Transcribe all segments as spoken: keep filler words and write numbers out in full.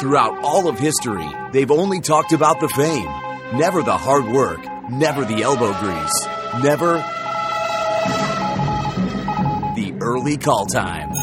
Throughout all of history, they've only talked about the fame, never the hard work, never the elbow grease, never the early call time.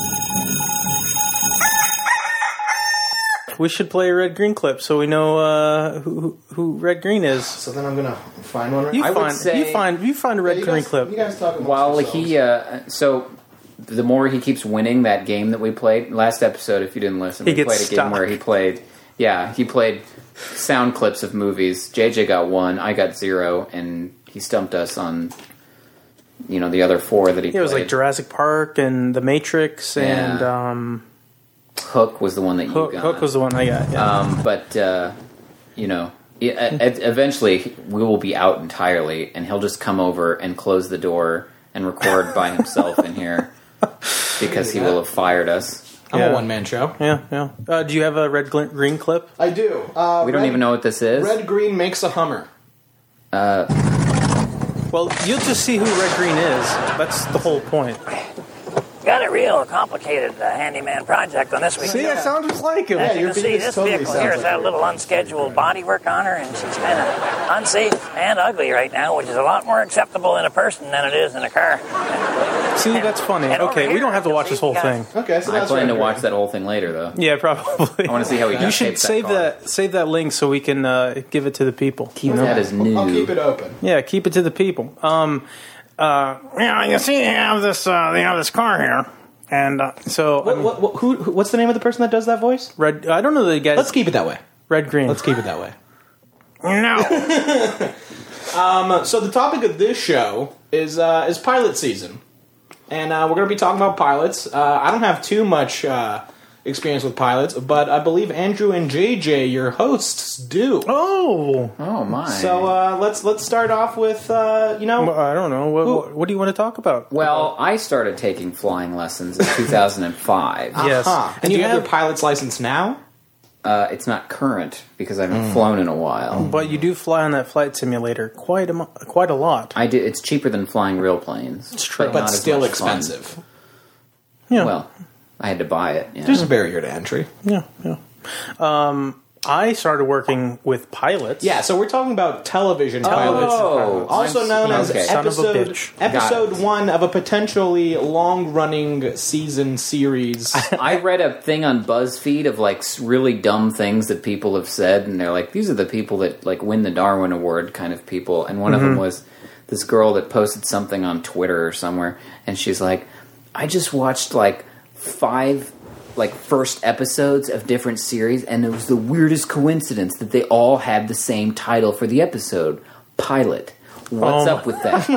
We should play a Red Green clip so we know uh, who who Red Green is. So then I'm gonna find one. Right You I find would say, you find you find a Red yeah, you Green guys, clip. You guys talk amongst While yourselves. he, uh, so the more he keeps winning that game that we played last episode, if you didn't listen, He we gets played a stuck. game where he played, yeah, he played sound clips of movies. J J got one, I got zero, and he stumped us on, you know, the other four that he. Yeah, it was played. like Jurassic Park and The Matrix and Yeah. um, Hook was the one that you Hook. got. Hook was the one I got. Yeah. Um, but, uh, you know, e- e- eventually we will be out entirely, and he'll just come over and close the door and record by himself in here because he will have fired us. I'm Yeah. a one man show. yeah, yeah. Uh, do you have a Red Gl- Green clip? I do. Uh, We don't red, even know what this is. Red Green makes a Hummer. Well, you'll just see who Red Green is. That's the whole point. Got a real complicated uh, handyman project on this week. See, I sound just like him. As Yeah, you your can see, Venus this totally vehicle sounds here has like had a her. little unscheduled body work on her, and she's kind of unsafe and ugly right now, which is a lot more acceptable in a person than it is in a car. See, that's funny. And over Okay, we here, don't have to you'll watch see this whole we got- thing. Okay, so I that's plan Red to Green. watch that whole thing later, though. Yeah, probably. I want to see how he You duct should tapes save that, car. that save that link so we can uh, give it to the people. Keep that as new. I'll keep it open. Yeah, keep it to the people. Um, uh, yeah, you see, they have this uh, they have this car here, and uh, so What, what, what, who, who? What's the name of the person that does that voice? Red. I don't know the guys. Let's keep it that way. Red Green. Let's keep it that way. No. Um, so the topic of this show is uh, is pilot season, and uh, we're going to be talking about pilots. Uh, I don't have too much uh, experience with pilots, but I believe Andrew and J J, your hosts, do. Oh, Oh, my. So uh, let's let's start off with uh, you know well, I don't know. What, Who- what, what do you want to talk about? well, I started taking flying lessons in two thousand five. Yes. huh. And And you you have have- your pilot's license now? Uh, it's not current because I Mm. haven't flown in a while. But you do fly on that flight simulator quite a mo- quite a lot. I do. It's cheaper than flying real planes. It's true. but, But not as still much fun. expensive. Yeah. Well, I had to buy it. Yeah. There's a barrier to entry. yeah, yeah. Um, I started working with pilots. Yeah, so we're talking about television pilots, Oh, also I'm- known as okay. Son of a episode bitch. episode Got it. one of a potentially long-running season series. I read a thing on BuzzFeed of like s- really dumb things that people have said, and they're like, these are the people that like win the Darwin Award kind of people. And one of them was this girl that posted something on Twitter or somewhere, and she's like, I just watched like five like first episodes of different series, and it was the weirdest coincidence that they all had the same title for the episode, Pilot. What's Oh up with that?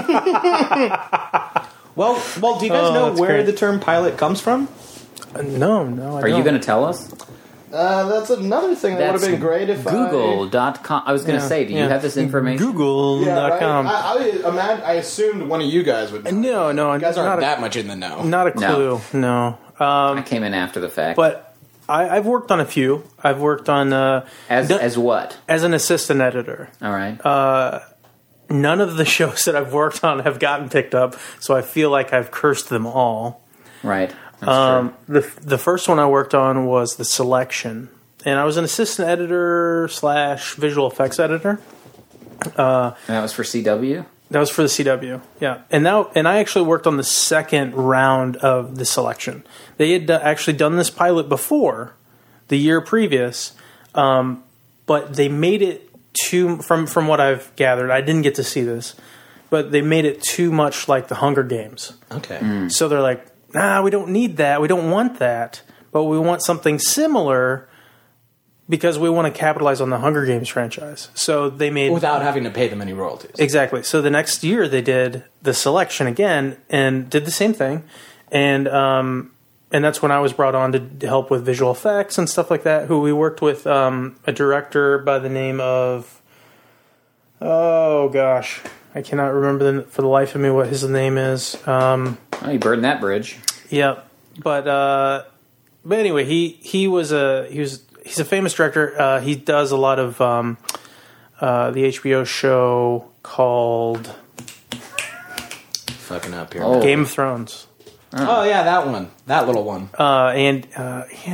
well, well, do you guys Oh, know that's where great. the term pilot comes from? Uh, no, no. I Are you don't. going to tell us? Uh, that's another thing that would have been great if Google dot com. I was going to Yeah, say, do you yeah. have this information? Google Yeah, dot right? com. I, I, imagine, I assumed one of you guys would. Know. No, no, You guys aren't not a, that much in the know. not a No. clue. No. Um, I came in after the fact. but I, I've worked on a few. I've worked on uh, as done- as what? as an assistant editor. All right. None of the shows that I've worked on have gotten picked up, so I feel like I've cursed them all. right. That's Um, the the first one I worked on was The Selection, and I was an assistant editor slash visual effects editor. true. And that was for C W? That was for the C W, yeah. And now, and I actually worked on the second round of The Selection. They had uh, actually done this pilot before, the year previous, um, but they made it too. From from what I've gathered, I didn't get to see this, but they made it too much like the Hunger Games. Okay. So they're like, nah, we don't need that. We don't want that. But we want something similar because we want to capitalize on the Hunger Games franchise. So they made... Without having to pay them any royalties. Exactly. So the next year they did The Selection again and did the same thing. And um, and that's when I was brought on to, to help with visual effects and stuff like that, who we worked with um, a director by the name of... Oh, gosh. I cannot remember the, for the life of me what his name is. Um... Oh, you burned that bridge. Yep, but uh, but anyway, he he was a he was he's a famous director. Uh, he does a lot of um, uh, the H B O show called Fucking up here. Oh. Game of Thrones, Oh yeah, that one. That little one. uh, and uh, yeah,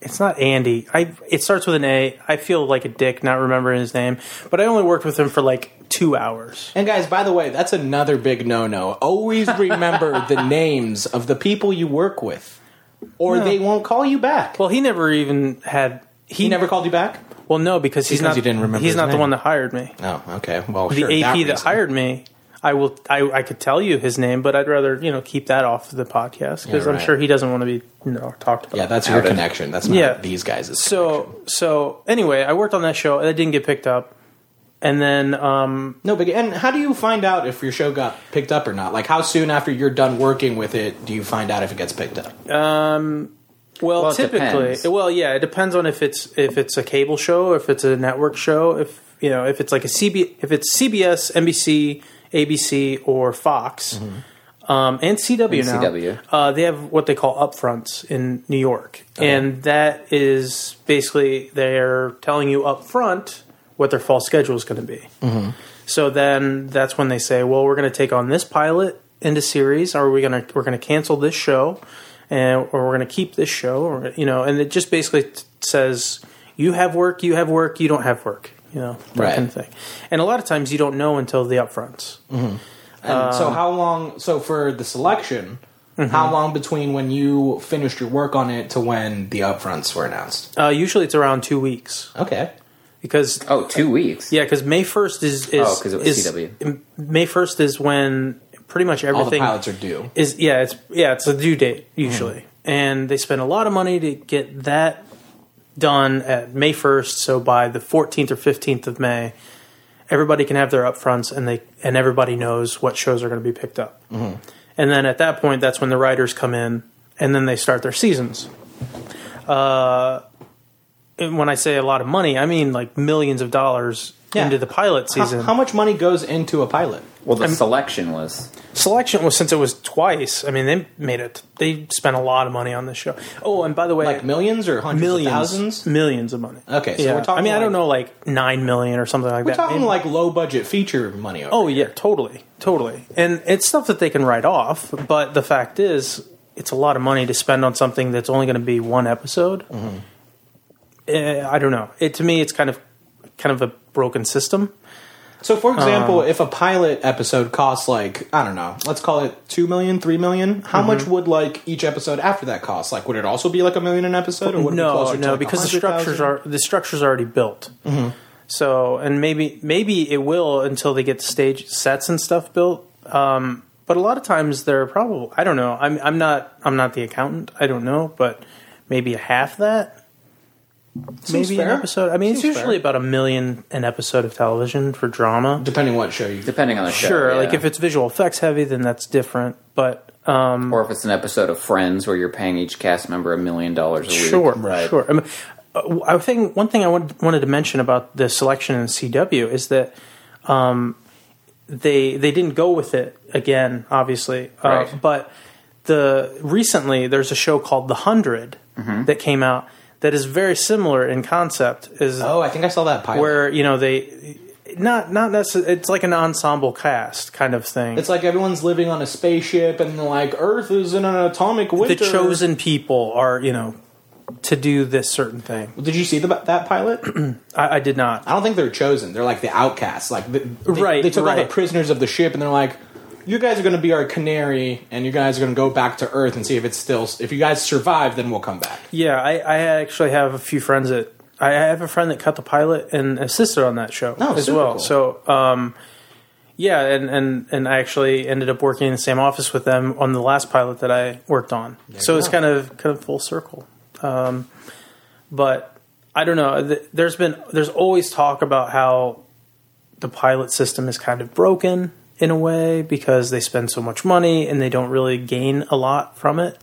It's not Andy. I. It starts with an A. I feel like a dick not remembering his name, but I only worked with him for like two hours. And guys, by the way, that's another big no-no. Always remember the names of the people you work with, or No. they won't call you back. Well, he never even had. He never called you back? Well, no, because he's Because not. you didn't remember he's his not the name. one that hired me. Oh, okay. Well, The sure, A P that, reason. hired me. I will. I, I could tell you his name, but I'd rather you know keep that off the podcast because Yeah, I'm right. sure he doesn't want to be you know talked about. Yeah, that's your Outed. connection. That's not Yeah. these guys' So so anyway, I worked on that show and it didn't get picked up, and then um, No, but and how do you find out if your show got picked up or not? Like, how soon after you're done working with it do you find out if it gets picked up? um, well, Well, it typically, depends. well, yeah, it depends on if it's if it's a cable show, if it's a network show, if you know if it's like a C B, if it's C B S, N B C, A B C, or Fox. Um, and C W And now. C W. Uh, they have what they call upfronts in New York. And that is basically they're telling you up front what their fall schedule is going to be. So then that's when they say, well, we're going to take on this pilot into series, or we're going to we're going to cancel this show, and or we're going to keep this show, or you know, and it just basically t- says you have work, you have work, you don't have work, you know, that Right. kind of thing. And a lot of times you don't know until the upfronts. And Um, so how long? So for the selection, Mm-hmm. how long between when you finished your work on it to when the upfronts were announced? Uh, usually it's around two weeks Okay. because Oh, two weeks. yeah, because May first is is Oh, 'cause it was is- C W. May first is when pretty much All the everything pilots are due. is yeah it's yeah it's a due date usually, Mm-hmm. and they spend a lot of money to get that done at May first. So by the fourteenth or fifteenth of May, everybody can have their upfronts, and they and everybody knows what shows are going to be picked up. Mm-hmm. And then at that point, that's when the writers come in, and then they start their seasons. Uh, and when I say a lot of money, I mean like millions of dollars Yeah. into the pilot How, season. how much money goes into a pilot? Well, the selection was. Selection was since it was twice. I mean, they made it. They spent a lot of money on this show. Oh, and by the way, Like millions or hundreds millions, of thousands? millions of money. Okay, so yeah. we're talking I mean, I don't like- know, like nine million or something like We're that. talking Maybe. like low budget feature money. Over Oh here. yeah, totally, totally. And it's stuff that they can write off. But the fact is, it's a lot of money to spend on something that's only going to be one episode. Mm-hmm. Eh, I don't know. It to me, it's kind of kind of a broken system. So, for example, Um, if a pilot episode costs like, I don't know, let's call it two million, three million, Mm-hmm. how much would like each episode after that cost? Like, would it also be like a million an episode, or would it be No, closer to no, like because the one hundred structures thousand? are the structures already built. So, and maybe maybe it will until they get the stage sets and stuff built. Um, but a lot of times they're probably I don't know. I'm I'm not I'm not the accountant. I don't know, but maybe a half that. Seems maybe fair. an episode. I mean, Seems it's usually fair. about a million an episode of television for drama. Depending what show you. Depending on the show. Sure, yeah. like if it's visual effects heavy, then that's different. But um, Or if it's an episode of Friends where you're paying each cast member a million dollars a week. Sure, Right. sure. I mean, uh, I think one thing I wanted, wanted to mention about the selection in C W is that um, they they didn't go with it again, obviously. Uh, Right. But the recently there's a show called The Hundred Mm-hmm. that came out that is very similar in concept. Is Oh, I think I saw that pilot. where you know they not not necessarily. It's like an ensemble cast kind of thing. It's like everyone's living on a spaceship, and like Earth is in an atomic winter. the chosen people are you know to do this certain thing. Did you see the, that pilot? I, I did not. I don't think they're chosen. They're like the outcasts. Like the, they, Right, they took all the right. prisoners of the ship, and they're like, "You guys are going to be our canary, and you guys are going to go back to Earth and see if it's still. If you guys survive, then we'll come back." Yeah, I, I actually have a few friends that I have a friend that cut the pilot and assisted on that show Oh, as super well. cool. So, um, yeah, and, and, and I actually ended up working in the same office with them on the last pilot that I worked on. So you it's go. kind of kind of full circle. Um, but I don't know. Th- There's been there's always talk about how the pilot system is kind of broken in a way because they spend so much money and they don't really gain a lot from it.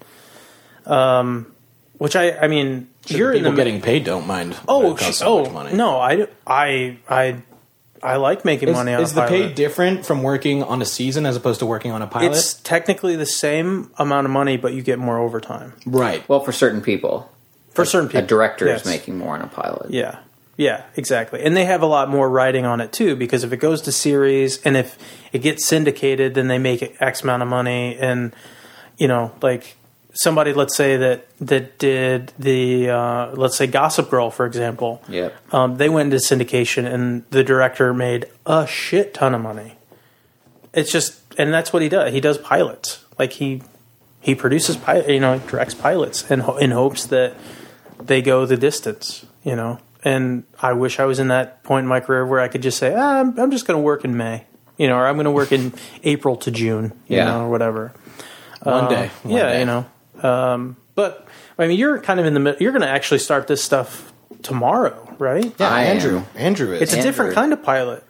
Um, which I, I mean, you're in People the getting paid don't mind. oh, it costs sh- so much oh, money. no, I, I, I, I like making Is, money on is a the pilot. pay different from working on a season as opposed to working on a pilot? It's technically the same amount of money, but you get more overtime right. Well, for certain people. for certain people. A director yes. is making more on a pilot. Yeah. Yeah, exactly. And they have a lot more writing on it too, because if it goes to series and if it gets syndicated, then they make X amount of money. And, you know, like, somebody, let's say that that did the uh, let's say Gossip Girl, for example. Yep. Um, they went into syndication, and the director made a shit ton of money. It's just, and that's what he does. He does pilots. Like he he produces pilot, you know, directs pilots, in in hopes that they go the distance. You know, and I wish I was in that point in my career where I could just say, ah, I'm, I'm just going to work in May, you know, or I'm going to work in April to June, you Yeah. know, or whatever. One Uh, day. One yeah, day. you know. Um, but I mean, you're kind of in the middle. You're going to actually start this stuff tomorrow, right? Yeah, I Andrew. am. Andrew is. It's a different Andrew. kind of pilot.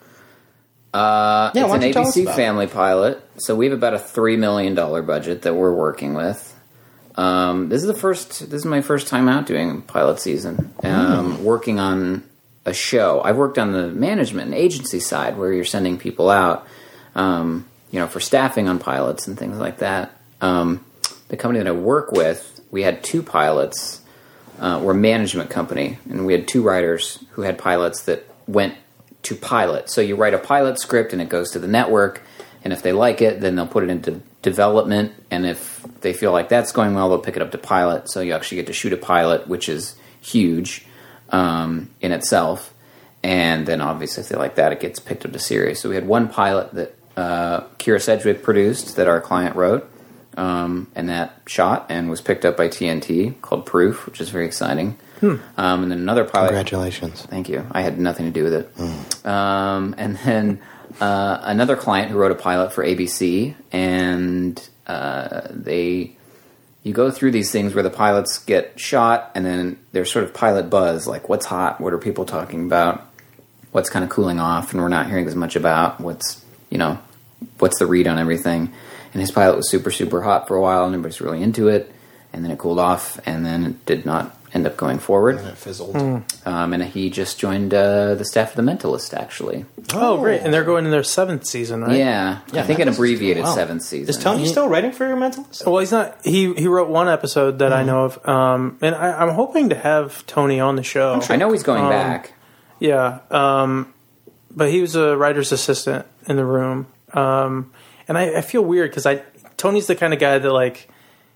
Uh, Yeah, it's why an don't you tell A B us C about it? family pilot, so we have about a three million dollar budget that we're working with. Um, this is the first. This is my first time out doing pilot season. Um, Hmm. Working on a show. I've worked on the management and agency side where you're sending people out, um, you know, for staffing on pilots and things like that. Um, the company that I work with, we had two pilots. Uh, we're a management company, and we had two writers who had pilots that went to pilot. So you write a pilot script, and it goes to the network, and if they like it, then they'll put it into development, and if they feel like that's going well, they'll pick it up to pilot. So you actually get to shoot a pilot, which is huge um, in itself. And then obviously if they like that, it gets picked up to series. So we had one pilot that uh, Kira Sedgwick produced that our client wrote, um, and that shot and was picked up by T N T, called Proof, which is very exciting. Um, and then another pilot... Congratulations. Thank you. I had nothing to do with it. Um, and then uh, another client who wrote a pilot for A B C, and uh, they... You go through these things where the pilots get shot, and then there's sort of pilot buzz, like what's hot, what are people talking about, what's kind of cooling off, and we're not hearing as much about, what's, you know, what's the read on everything. And his pilot was super, super hot for a while, and everybody's really into it, and then it cooled off, and then it did not end up going forward. And it fizzled. Um, and he just joined uh, the staff of The Mentalist, actually. Oh, great! And they're going in their seventh season, right? Yeah, Yeah, I think an Mentalist is abbreviated doing well. seventh season. Is Tony still writing for your Mentalist? Well, he's not. He he wrote one episode that I know of, um, and I, I'm hoping to have Tony on the show. I know he's going Um, back. Yeah, um, but he was a writer's assistant in the room, um, and I, I feel weird because I Tony's the kind of guy that like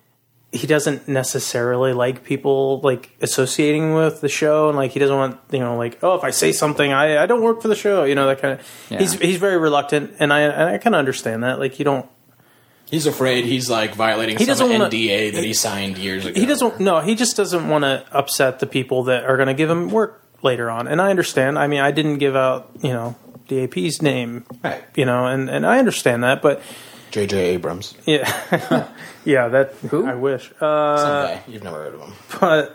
he doesn't necessarily like people like associating with the show, and like he doesn't want you know like oh if I say something I, I don't work for the show, you know that kind of. Yeah. He's he's very reluctant, and I and I kind of understand that. Like you don't. He's afraid he's like violating He some doesn't wanna- N D A that he signed years ago. He doesn't. No, he just doesn't want to upset the people that are going to give him work later on. And I understand. I mean, I didn't give out, you know, D A P's name, Right. you know, and, and I understand that. But J J Abrams. yeah, yeah, that Who? I wish. Uh, Some guy. You've never heard of him. but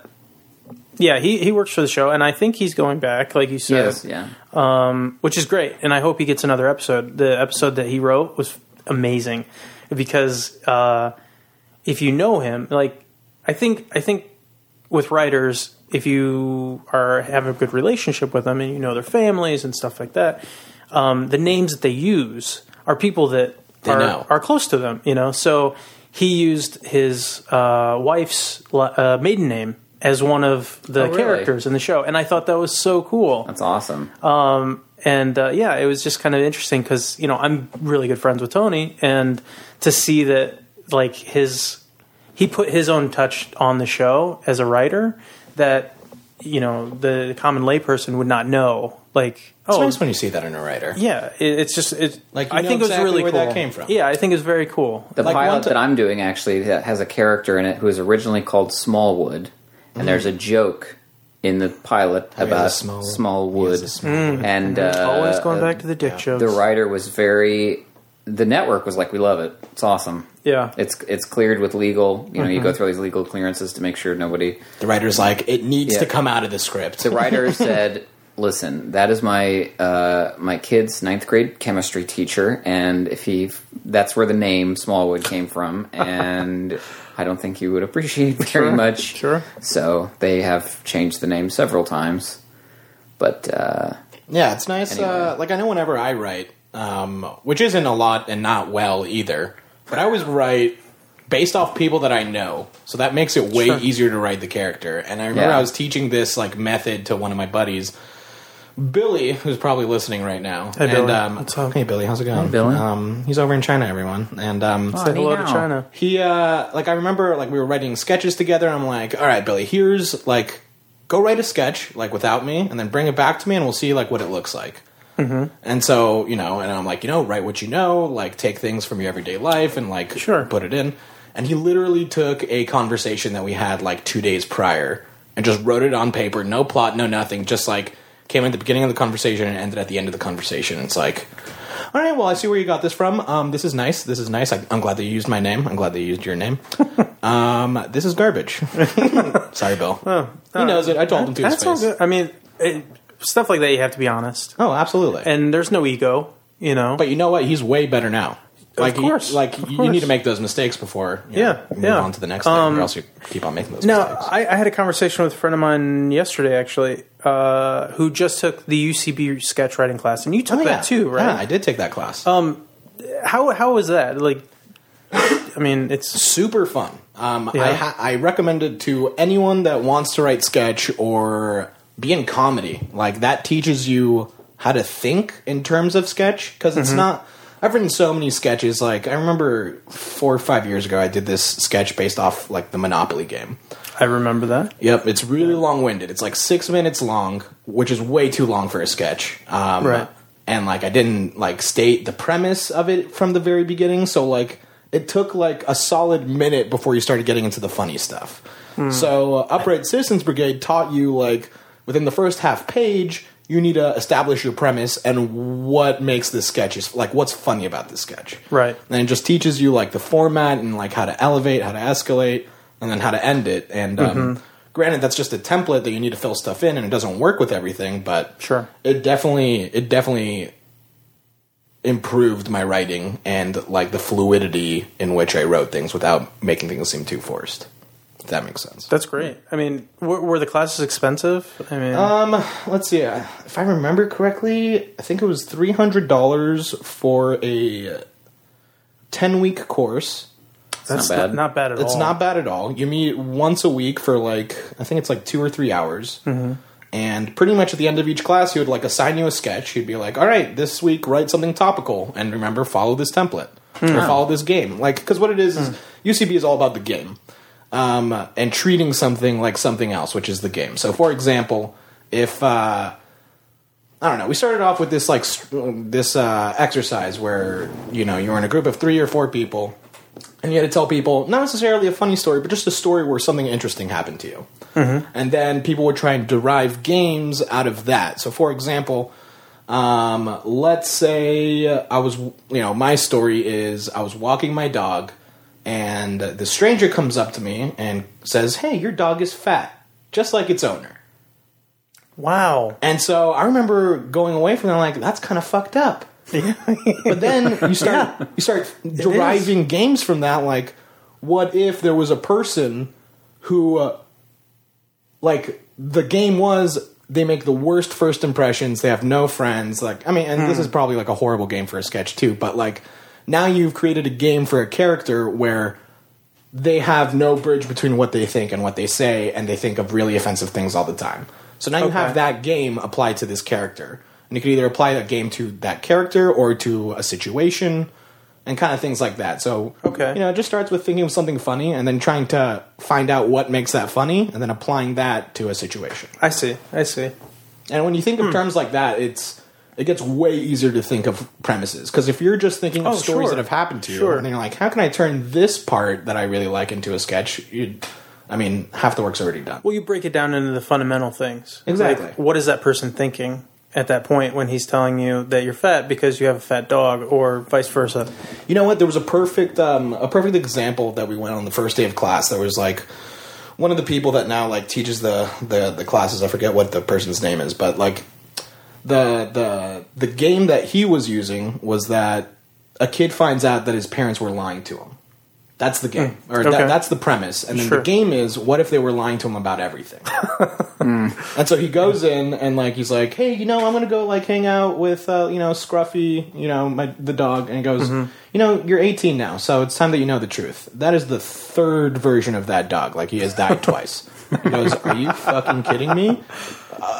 yeah, he he works for the show, and I think he's going back, like you said, Yes, yeah. which is great. And I hope he gets another episode. The episode that he wrote was amazing because uh, if you know him, like I think I think with writers, if you are have a good relationship with them and you know their families and stuff like that, um, the names that they use are people that They are, know. are close to them. You know, so he used his uh, wife's uh, maiden name as one of the Oh, really? characters in the show, and I thought that was so cool. That's awesome. And uh, yeah, it was just kind of interesting because you know I'm really good friends with Tony, and to see that like his he put his own touch on the show as a writer that you know the common layperson would not know. Like, It's oh, nice when you see that in a writer. yeah, it, it's just it. Like, you I know think it was exactly really where cool. that came from. Yeah, I think it's very cool. The Like one pilot ti- that I'm doing actually has a character in it who is originally called Smallwood, and there's a joke in the pilot he has about a small- Smallwood, he has a Smallwood. and uh, Always going uh, back to the dick jokes. the writer was very. The network was like, "We love it. It's awesome. Yeah, It's it's cleared with legal. You know, you go through all these legal clearances to make sure nobody." The writer's like, it needs Yeah. to come out of the script. The writer said, "Listen, that is my uh, my kid's ninth grade chemistry teacher, and if he that's where the name Smallwood came from, and I don't think you would appreciate it very Sure, much." sure. So they have changed the name several times, but uh, Yeah, it's nice. Anyway. Uh, like I know whenever I write, um, which isn't a lot and not well either, but I always write based off people that I know, so that makes it way Sure. easier to write the character. And I remember Yeah. I was teaching this like method to one of my buddies Billy, who's probably listening right now. Hey, and, Billy. Um, What's up? Hey, Billy. How's it going? Hey, Billy. Um, he's over in China, everyone. And um, Oh, Say hello hey to now. China. he, uh, like, I remember, like, we were writing sketches together, and I'm like, all right, Billy, here's, like, go write a sketch, like, without me, and then bring it back to me, and we'll see, like, what it looks like. Mm-hmm. And so, you know, and I'm like, you know, write what you know, like, take things from your everyday life and, like, Sure. put it in. And he literally took a conversation that we had, like, two days prior and just wrote it on paper, no plot, no nothing, just, like, came at the beginning of the conversation and ended at the end of the conversation. It's like, all right, well, I see where you got this from. Um, this is nice. This is nice. I, I'm glad that you used my name. I'm glad that you used your name. um, this is garbage. Sorry, Bill. Oh, he knows it. I told him to his That's all face. good. I mean, it, stuff like that, you have to be honest. Oh, absolutely. And there's no ego, you know. But you know what? He's way better now. Like, he- course, like of you course. need to make those mistakes before you Yeah, know, move yeah. on to the next thing, Um, or else you keep on making those No, mistakes. I, I had a conversation with a friend of mine yesterday, actually, uh, who just took the U C B sketch writing class, and you took Oh, that yeah. too, right? Yeah, I did take that class. How how was that? Like, I mean, it's Super fun. Um, Yeah. I, ha- I recommend it to anyone that wants to write sketch or be in comedy. Like, that teaches you how to think in terms of sketch, because it's not... I've written so many sketches. Like, I remember four or five years ago, I did this sketch based off, like, the Monopoly game. I remember that. Yep, it's really long-winded. It's like six minutes long, which is way too long for a sketch. Um, Right. And, like, I didn't, like, state the premise of it from the very beginning, so, like, it took, like, a solid minute before you started getting into the funny stuff. So, uh, Upright Citizens Brigade taught you, like, within the first half page, you need to establish your premise and what makes this sketch, is, like, what's funny about this sketch. Right. And it just teaches you, like, the format and, like, how to elevate, how to escalate, and then how to end it. And um, Mm-hmm. granted, that's just a template that you need to fill stuff in, and it doesn't work with everything. But Sure. it definitely, it definitely improved my writing and like the fluidity in which I wrote things without making things seem too forced. If that makes sense. That's great. I mean, were, were the classes expensive? I mean, Um, let's see. uh, If I remember correctly, I think it was three hundred dollars for a ten week course. that's not bad. Not, not bad at It's all. not bad at all. You meet once a week for like I think it's like two or three hours, Mm-hmm. and pretty much at the end of each class, he would like assign you a sketch. He'd be like, "All right, this week write something topical, and remember follow this template Hmm. or follow this game." Like because what it is is U C B is all about the game, um, and treating something like something else, which is the game. So, for example, if uh, I don't know, we started off with this like st- this uh, exercise where you know you're in a group of three or four people. And you had to tell people, not necessarily a funny story, but just a story where something interesting happened to you. Mm-hmm. And then people would try and derive games out of that. So, for example, um, let's say I was, you know, my story is I was walking my dog, and the stranger comes up to me and says, "Hey, your dog is fat, just like its owner." Wow. And so I remember going away from that like, that's kind of fucked up. But then you start you start deriving games from that. Like, what if there was a person who, uh, like, the game was they make the worst first impressions. They have no friends. Like, I mean, and this is probably like a horrible game for a sketch too. But like, now you've created a game for a character where they have no bridge between what they think and what they say, and they think of really offensive things all the time. So now you Okay. have that game applied to this character. And you could either apply that game to that character or to a situation and kind of things like that. So, Okay. you know, it just starts with thinking of something funny and then trying to find out what makes that funny and then applying that to a situation. I see. I see. And when you think of terms like that, it's it gets way easier to think of premises. Because if you're just thinking of Oh, stories sure. that have happened to you, Sure. and then you're like, how can I turn this part that I really like into a sketch? You'd, I mean, half the work's already done. Well, you break it down into the fundamental things. Exactly. Like, what is that person thinking at that point when he's telling you that you're fat because you have a fat dog, or vice versa? You know what? There was a perfect um, a perfect example that we went on the first day of class. There was like one of the people that now like teaches the, the, the classes. I forget what the person's name is, but like the the the game that he was using was that a kid finds out that his parents were lying to him. That's the game, or okay. that, that's the premise. And then Sure. the game is, what if they were lying to him about everything? And so he goes in and like he's like, hey, you know, I'm gonna go like hang out with uh, you know Scruffy, you know, my the dog, and he goes, you know, you're eighteen now, so it's time that you know the truth. That is the third version of that dog. Like he has died twice. He goes, are you fucking kidding me? Uh,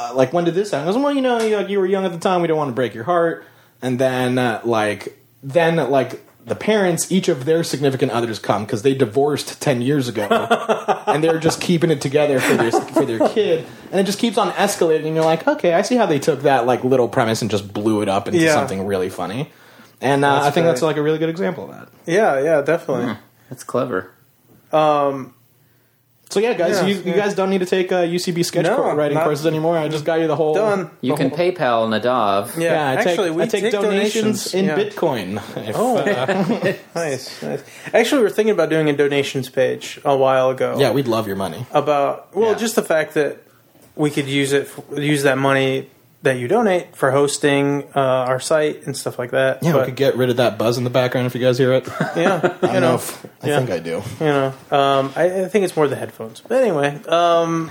uh, like, when did this happen? I goes, well, you know, you, like, you were young at the time. We don't want to break your heart. And then, uh, like, then, like, the parents, each of their significant others come because they divorced ten years ago. And they're just keeping it together for their, for their kid. And it just keeps on escalating. And you're like, okay, I see how they took that, like, little premise and just blew it up into Yeah. something really funny. And uh, I think great. that's, like, a really good example of that. Yeah, yeah, definitely. Hmm, that's clever. Um, So, yeah, guys, Yeah, you, you yeah. guys don't need to take uh, U C B sketch No, cour- writing not- courses anymore. I just got you the whole... done. You the can whole- PayPal Nadav. Yeah, Yeah, I take, actually, we I take, donations, in yeah. Bitcoin. If, Oh. uh, Nice, nice. Actually, we were thinking about doing a donations page a while ago. yeah, we'd love your money. About well, Yeah. just the fact that we could use it, for, use that money that you donate for hosting uh, our site and stuff like that. Yeah, but, we could get rid of that buzz in the background if you guys hear it. yeah, I you don't know know, if, I yeah. think I do. you know, um, I, I think it's more the headphones. But anyway, um,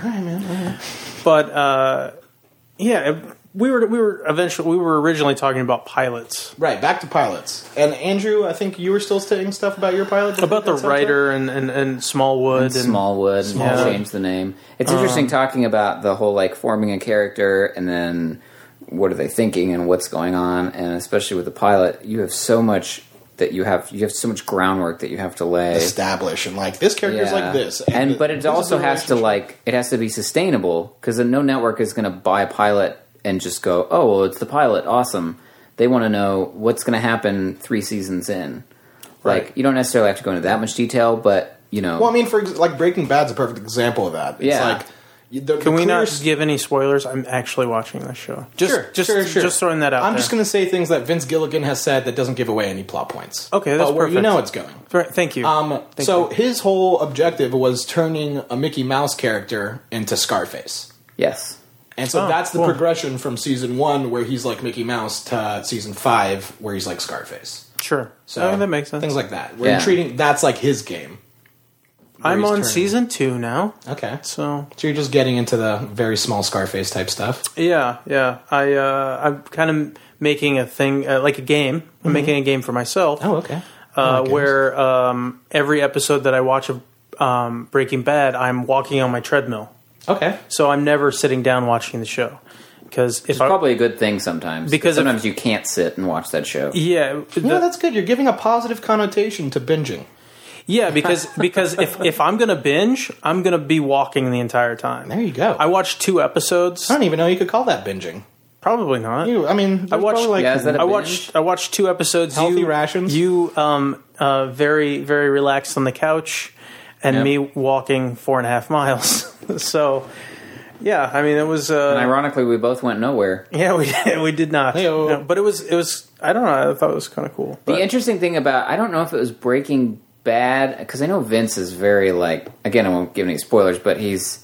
but uh, yeah, it- we were we were eventually we were originally talking about pilots. Right, back to pilots. And Andrew, I think you were still saying stuff about your pilot. Did About the that sound writer and, and, and Smallwood and, Smallwood, and Smallwood. change the name. It's interesting talking about the whole like forming a character and then what are they thinking and what's going on, and especially with the pilot, you have so much that you have you have so much groundwork that you have to lay. establish and like this character's Yeah. like this, and but it this is also the has to relationship. like it has to be sustainable because no network is going to buy a pilot and just go, oh well, it's the pilot, awesome. They want to know what's going to happen three seasons in. Like Right. you don't necessarily have to go into that much detail, but you know, Well, I mean, for ex- like Breaking Bad's a perfect example of that. It's Yeah. like you- the, Can the we clear not s- give any spoilers? I'm actually watching this show. Just, Sure, just, sure, sure. just throwing that out I'm there. just going to say things that Vince Gilligan has said that doesn't give away any plot points. Okay, that's uh, where you perfect. know it's going. Right, thank you. Um, Thank so you. his whole objective was turning a Mickey Mouse character into Scarface. yes. And so Oh, that's the cool. progression from season one, where he's like Mickey Mouse, to season five, where he's like Scarface. Sure. So Oh, that makes sense. Things like that. We're Yeah. treating that's like his game. where I'm he's on turning- season two now, Okay, so so you're just getting into the very small Scarface type stuff. yeah, yeah. I uh, I'm kind of making a thing uh, like a game. I'm making a game for myself. Oh, okay. I uh, like games. where um, every episode that I watch of um, Breaking Bad, I'm walking on my treadmill, Okay. so I'm never sitting down watching the show. Because if It's I probably a good thing sometimes. Because if- sometimes you can't sit and watch that show. yeah, the- No, that's good. You're giving a positive connotation to binging. yeah, because because if if I'm gonna binge, I'm gonna be walking the entire time. There you go. I watched two episodes. I don't even know you could call that binging. Probably not. You, I mean, I there's watched- probably like Yeah, is that a I binge? watched I watched two episodes. Healthy you, rations? You um uh very very relaxed on the couch, and Yep. me walking four and a half miles. So yeah, I mean it was. Uh, And ironically, we both went nowhere. yeah, we we did not. Hey-o. No, but it was it was. I don't know. I thought it was kind of cool. The But- interesting thing about I don't know if it was Breaking Bad because I know Vince is very like again I won't give any spoilers, but he's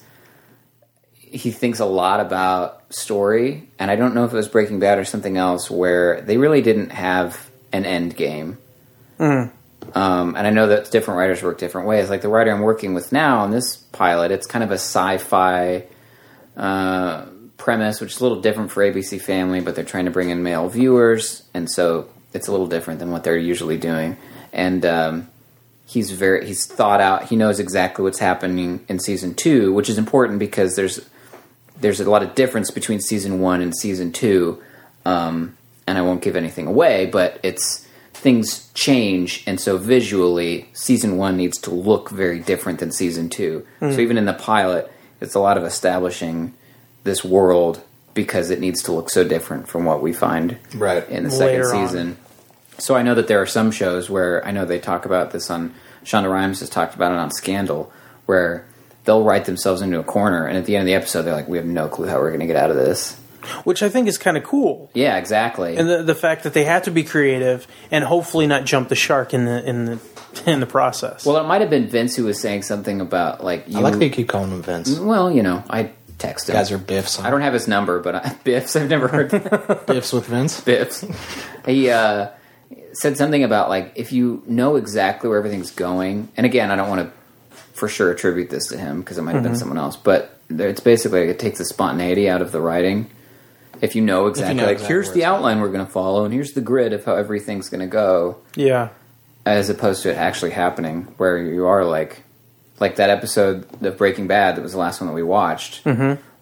he thinks a lot about story, and I don't know if it was Breaking Bad or something else where they really didn't have an end game. Mm. Um, and I know that different writers work different ways. Like the writer I'm working with now on this pilot, it's kind of a sci-fi uh, premise, which is a little different for A B C Family, but they're trying to bring in male viewers, and so it's a little different than what they're usually doing. And um, he's very he's thought out. He knows exactly what's happening in season two, which is important because there's there's a lot of difference between season one and season two. Um, and I won't give anything away, but it's things change, and so visually, season one needs to look very different than season two. So even in the pilot, it's a lot of establishing this world because it needs to look so different from what we find Right. in the second Later on. season. So I know that there are some shows where I know they talk about this on Shonda Rhimes has talked about it on Scandal, where they'll write themselves into a corner, and at the end of the episode, they're like, "We have no clue how we're going to get out of this." which I think is kind of cool. Yeah, exactly. And the the fact that they have to be creative and hopefully not jump the shark in the in the in the process. well, it might have been Vince who was saying something about like you. I like that you keep calling him Vince. Well, you know, I text him. You guys are biffs. Huh? I don't have his number, but I, Biffs. I've never heard biffs with Vince. Biffs. He uh, said something about like if you know exactly where everything's going, and again, I don't want to for sure attribute this to him because it might have been someone else, but there- it's basically like it takes the spontaneity out of the writing. If you know exactly, know like exactly here's where the it's outline we're going to follow, and here's the grid of how everything's going to go, yeah, as opposed to it actually happening, where you are like, like that episode of Breaking Bad that was the last one that we watched,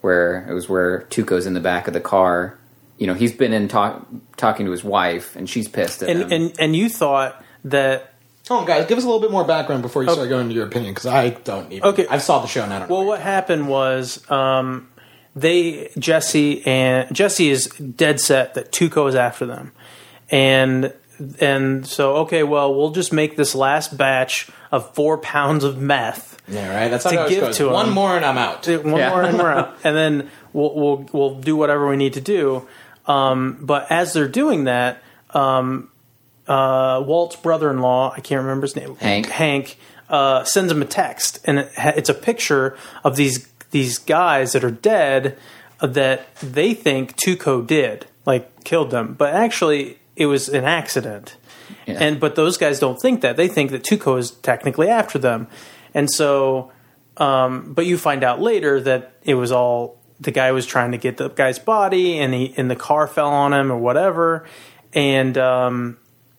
where it was where Tuco's in the back of the car. You know, he's been in talk, talking to his wife, and she's pissed at and, him. And and you thought that. Hold on, guys, give us a little bit more background before you Okay. start going into your opinion, because I don't even. Okay. I saw the show and I don't know. Well, what happened was um, they Jesse and Jesse is dead set that Tuco is after them, and and so okay, well, we'll just make this last batch of four pounds of meth. Yeah, right. That's how to it always give goes. to One him. more and I'm out. One Yeah. more and we're out, and then we'll we'll we'll do whatever we need to do. Um, but as they're doing that, um, uh, Walt's brother-in-law, I can't remember his name, Hank. Hank uh, sends him a text, and it ha- it's a picture of these these guys that are dead uh, that they think Tuco did, like killed them, but actually it was an accident. Yeah. And but those guys don't think that. They think that Tuco is technically after them, and so. Um, but you find out later that it was all the guy was trying to get the guy's body, and he and the car fell on him or whatever, and um,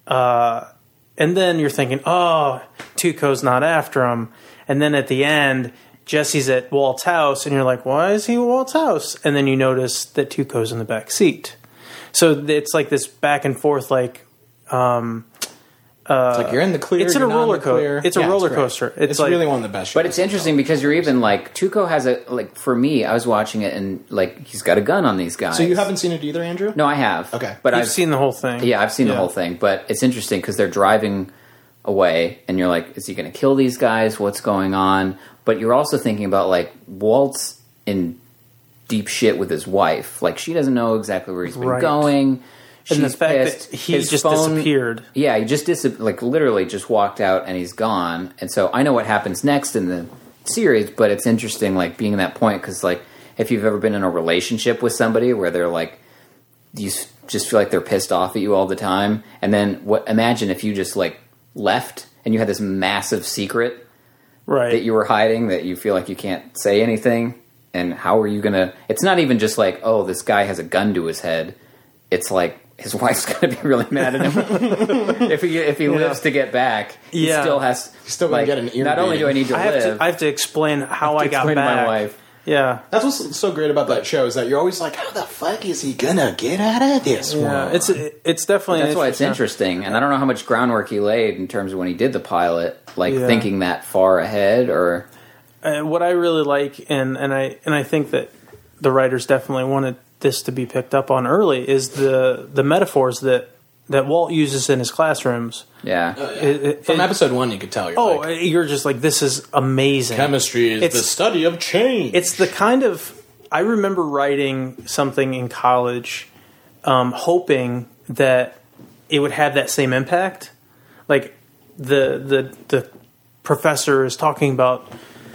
uh, and then you're thinking, oh, Tuco's not after him, and then at the end, Jesse's at Walt's house, and you're like, why is he at Walt's house? And then you notice that Tuco's in the back seat, so it's like this back and forth, like. Um, It's like you're in the clear. It's in you're a not in roller the coaster. clear. It's a Yeah, roller great. coaster. It's It's like- really one of the best shows. But it's interesting because you're even like Tuco has a like for me. I was watching it and like he's got a gun on these guys. So you haven't seen it either, Andrew? No, I have. Okay. but You've I've seen the whole thing. Yeah, I've seen the Yeah. whole thing. But it's interesting because they're driving away, and you're like, is he going to kill these guys? What's going on? But you're also thinking about like Walt's in deep shit with his wife. Like she doesn't know exactly where he's been Right. going. She's And the fact pissed. that he His just phone- disappeared. Yeah, he just dis- like literally just walked out and he's gone. And so I know what happens next in the series, but it's interesting like being in that point because like if you've ever been in a relationship with somebody where they're like you s- just feel like they're pissed off at you all the time, and then what? Imagine if you just like left and you had this massive secret Right. that you were hiding that you feel like you can't say anything, and how are you gonna? It's not even just like oh this guy has a gun to his head. It's like. His wife's going to be really mad at him if he if he Yeah. lives to get back. He Yeah. still has. He's still gonna like, get an ear Not only do I need to I have live, to. I have to explain how I, to got explain to back. my wife. Yeah. That's what's so great about that show is that you're always like, how the fuck is he gonna get out of this Yeah. one? It's it's definitely. That's an why it's interesting- interesting, and I don't know how much groundwork he laid in terms of when he did the pilot, like Yeah. thinking that far ahead, or Uh, what I really like, and and I and I think that the writers definitely wanted this to be picked up on early, is the the metaphors that that Walt uses in his classrooms. yeah, It- it- From it- episode one, you could tell. You're oh, like, you're just like, this is amazing. chemistry is It's- the study of change. It's the kind of I remember writing something in college, um, hoping that it would have that same impact. Like the the the professor is talking about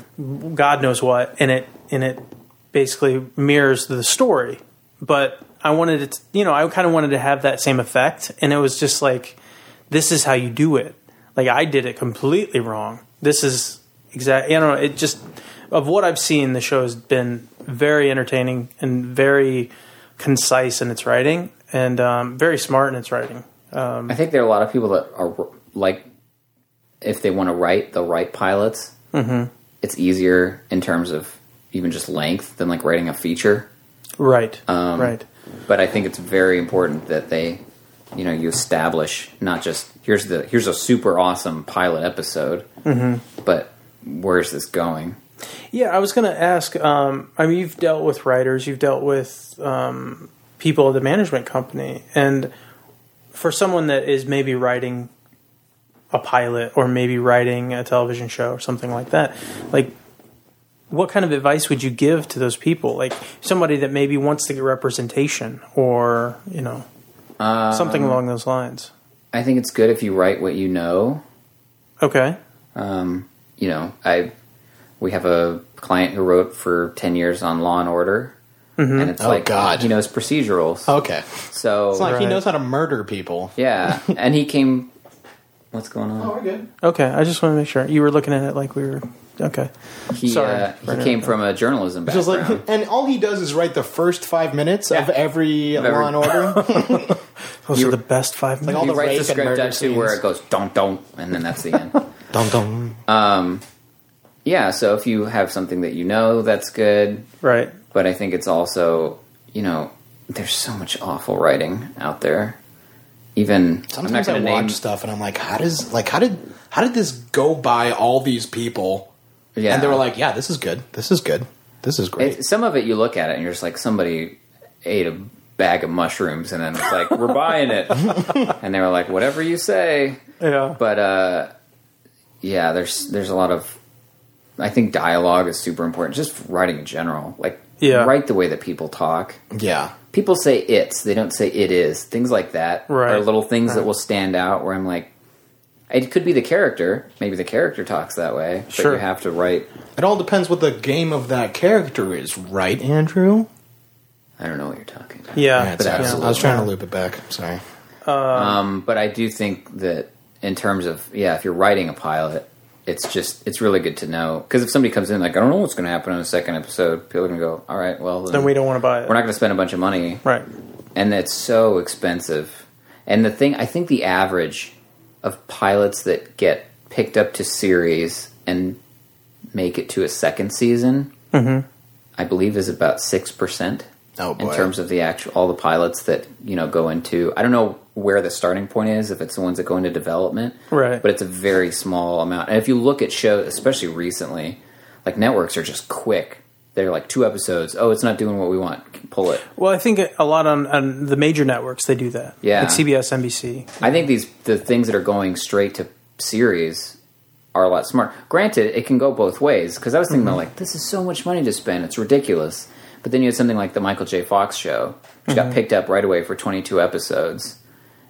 God knows what, and it and it basically mirrors the story. But I wanted it, to, you know, I kind of wanted to have that same effect, and it was just like, this is how you do it. Like I did it completely wrong. This is exact. You know, it just of what I've seen, the show has been very entertaining and very concise in its writing, and um, very smart in its writing. I think there are a lot of people that are like, if they want to write, they'll write pilots. Mm-hmm. It's easier in terms of even just length than like writing a feature. Right. Um, right. But I think it's very important that they, you know, you establish not just here's the here's a super awesome pilot episode, mm-hmm. but where's this going? Yeah, I was going to ask. Um, I mean, you've dealt with writers, you've dealt with um, people at the management company, and for someone that is maybe writing a pilot or maybe writing a television show or something like that, like, what kind of advice would you give to those people? Like somebody that maybe wants to get representation, or you know, Um, something along those lines. I think it's good if you write what you know. Okay. Um, you know, I we have a client who wrote for ten years on Law and Order, Mm-hmm. and it's Oh, like God. he knows procedurals. okay. So It's like he Right. knows how to murder people. yeah, and he came. What's going on? we're good. Okay. I just want to make sure you were looking at it like we were. Okay. He Sorry uh, for he came from a journalism Just background. like, and all he does is write the first five minutes of every every- Law and Order. Those are the best five minutes. all he the writes rape the and script murder up to where scenes. it goes don't don't, and then that's the end. dum dum. Um, yeah, so if you have something that you know, that's good. Right. but I think it's also, you know, there's so much awful writing out there. Even Sometimes I'm I not watch name, stuff and I'm like, how does like how did how did this go by all these people? Yeah. And they were like, yeah, this is good. This is good. This is great. It, some of it you look at it and you're just like, somebody ate a bag of mushrooms and then it's like, we're buying it. And they were like, whatever you say. Yeah. But uh, yeah, there's there's a lot of, I think dialogue is super important. Just writing in general, like Yeah. write the way that people talk. yeah. People say it's, they don't say it is. Things like that Right. are little things that Right. will stand out where I'm like, it could be the character. Maybe the character talks that way, but Sure. you have to write. It all depends what the game of that character is, right, Andrew? I don't know what you're talking about. Yeah. Yeah, but sorry. absolutely. I was trying to loop it back. Sorry. Um, but I do think that in terms of, yeah, if you're writing a pilot, it's just, it's really good to know. Because if somebody comes in like, I don't know what's going to happen in the second episode, people are going to go, all right, well, then, Then we don't want to buy it. we're not going to spend a bunch of money. Right. And it's so expensive. And the thing, I think the average of pilots that get picked up to series and make it to a second season, Mm-hmm. I believe is about six percent. Oh, boy. In terms of the actual, all the pilots that, you know, go into, I don't know where the starting point is, if it's the ones that go into development. Right. But it's a very small amount. And if you look at shows, especially recently, like networks are just quick. They're like two episodes. Oh, it's not doing what we want. Pull it. Well, I think a lot on, on the major networks, they do that. Yeah. Like C B S, N B C. I think these the things that are going straight to series are a lot smart. Granted, it can go both ways, because I was thinking Mm-hmm. about like, this is so much money to spend. It's ridiculous. But then you had something like the Michael J. Fox show, which Mm-hmm. got picked up right away for twenty-two episodes.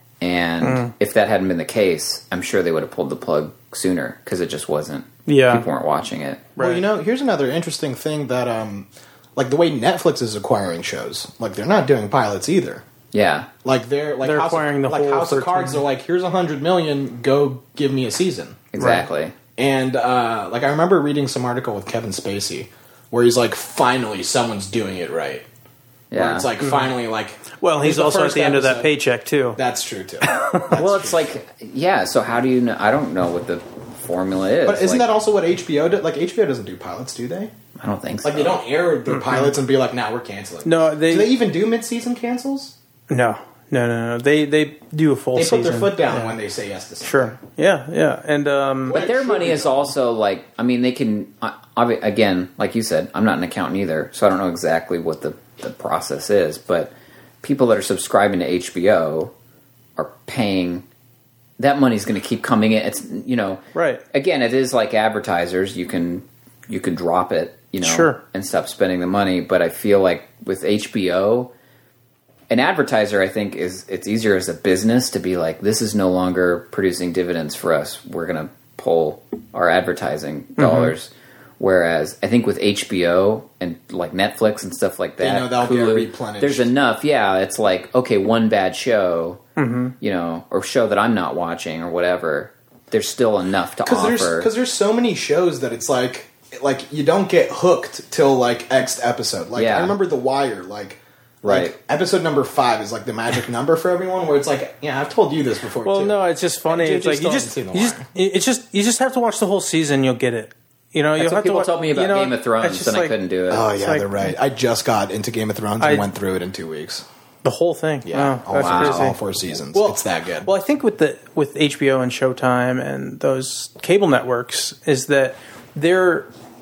And Mm. if that hadn't been the case, I'm sure they would have pulled the plug sooner, because it just wasn't. Yeah. People weren't watching it. Well, Right. you know, here's another interesting thing that, um, like the way Netflix is acquiring shows, like they're not doing pilots either. Yeah. Like they're like They're House acquiring of, the like whole House of Cards. thirteen. They're like, here's a hundred million. Go give me a season. Exactly. And uh, like I remember reading some article with Kevin Spacey where he's like, finally, someone's doing it right. Where Yeah. it's like finally like. Well, he's the also at first the end of that episode. paycheck, too. That's true too. well, it's like, yeah, so how do you know? I don't know what the formula is. But isn't Like, that also what H B O did? Like H B O doesn't do pilots, do they? I don't think so. Like they don't air their pilots and be like, "Now nah, we're canceling." No, they, do they even do mid-season cancels? no, no, no, no. They they do a full They season. put their foot down Yeah. when they say yes to something. Sure. Yeah, yeah, and um, But their It should money be is done. also like, I mean, they can, uh, obvi- again, like you said, I'm not an accountant either, so I don't know exactly what the, the process is, but people that are subscribing to H B O are paying, that money's going to keep coming in. It's, you know, right. again, it is like advertisers. You can, you can drop it, you know, Sure. and stop spending the money, but I feel like with H B O, an advertiser, I think, is it's easier as a business to be like, this is no longer producing dividends for us. We're going to pull our advertising dollars. Whereas I think with H B O and like Netflix and stuff like that, know they'll get replenished. there's enough. Yeah, it's like, okay, one bad show, Mm-hmm. you know, or show that I'm not watching or whatever. There's still enough to Because there's offer. because there's so many shows that it's like like you don't get hooked till like X episode. Like Yeah. I remember The Wire, like. Right. Like, episode number five is like the magic number for everyone. Where it's like, yeah, I've told you this before. Well, too. no, it's just funny. You It's like just you don't just, see The you just, Wire. it's just, you just have to watch the whole season. You'll get it. You know, you'll That's have what people to wa- told me about you know, Game of Thrones, it's just and I like couldn't do it. Oh It's yeah, like- they're right. I just got into Game of Thrones I- and went through it in two weeks. the whole thing. Yeah, Oh, all, that's wow. crazy. all four seasons. Well- it's that good. Well, I think with the with H B O and Showtime and those cable networks is that they're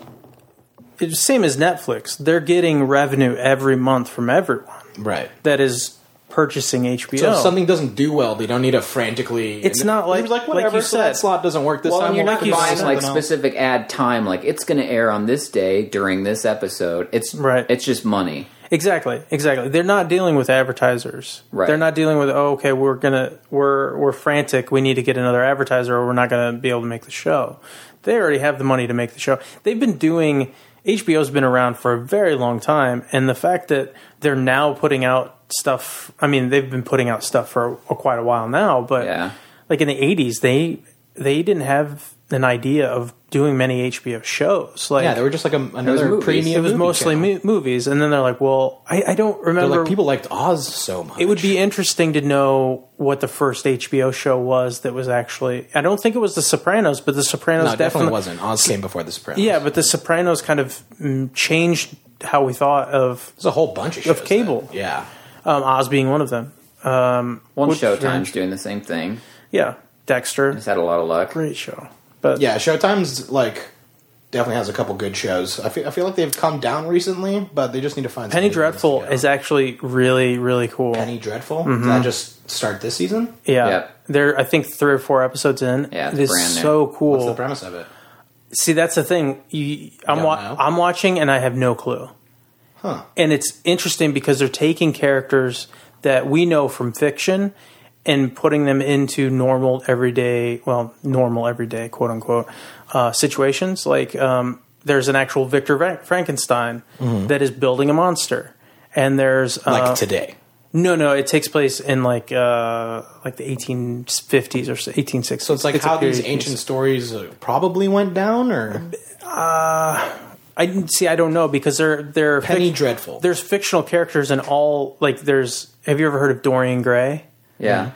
it's the same as Netflix. They're getting revenue every month from everyone right. that is purchasing H B O. So if something doesn't do well, they don't need to frantically. It's not like- It's like whatever. like you so that said. slot doesn't work this Well, time. and you're we'll not have to buy buying like something else. specific ad time. Like it's going to air on this day during this episode. It's Right. It's just money. Exactly, exactly. They're not dealing with advertisers. Right. They're not dealing with, oh, okay, we're gonna we're we're frantic. We need to get another advertiser, or we're not gonna be able to make the show. They already have the money to make the show. They've been doing. H B O's been around for a very long time, and the fact that they're now putting out stuff. I mean, they've been putting out stuff for a, quite a while now, but Yeah. like in the eighties, they they didn't have an idea of doing many H B O shows. Like Yeah, they were just like a, another movies. premium. it was movie mostly channel. mo- movies, and then they're like, well, I, I don't They're remember. like people liked Oz so much. It would be interesting to know what the first H B O show was that was actually. I don't think it was The Sopranos, but The Sopranos no, it definitely definitely wasn't. Oz came before The Sopranos. Yeah, but The Sopranos kind of mm, changed how we thought of There's a whole bunch of shows. of cable. that- yeah. um, Oz being one of them. Um, One which- Showtime's doing the same thing. Yeah, Dexter, It's had a lot of luck. great show. But Yeah, Showtime's, like, definitely has a couple good shows. I feel, I feel like they've come down recently, but they just need to find Penny some new ones to Dreadful go. is actually really, really cool. Penny Dreadful? Did that just start this season? Yeah, Yep. they're I think three or four episodes in. Yeah, it's it is brand new. so cool. What's the premise of it? See, that's the thing. You, I'm don't wa- know? I'm watching and I have no clue. Huh. And it's interesting because they're taking characters that we know from fiction and putting them into normal, everyday, well, normal, everyday, quote unquote, uh, situations. Like um, there's an actual Victor Fra- Frankenstein that is building a monster, and there's uh, Like today. no, no, it takes place in like uh, like the eighteen fifties or eighteen sixties. So it's like a how these period ancient piece. stories uh, probably went down, or I didn't see. I don't know because they're they're Penny fic- Dreadful. There's fictional characters in all. Like there's. Have you ever heard of Dorian Gray? Yeah.